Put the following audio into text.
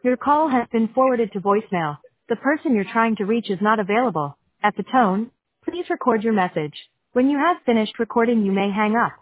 Your call has been forwarded to voicemail. The person you're trying to reach is not available. At the tone, please record your message. When you have finished recording, you may hang up.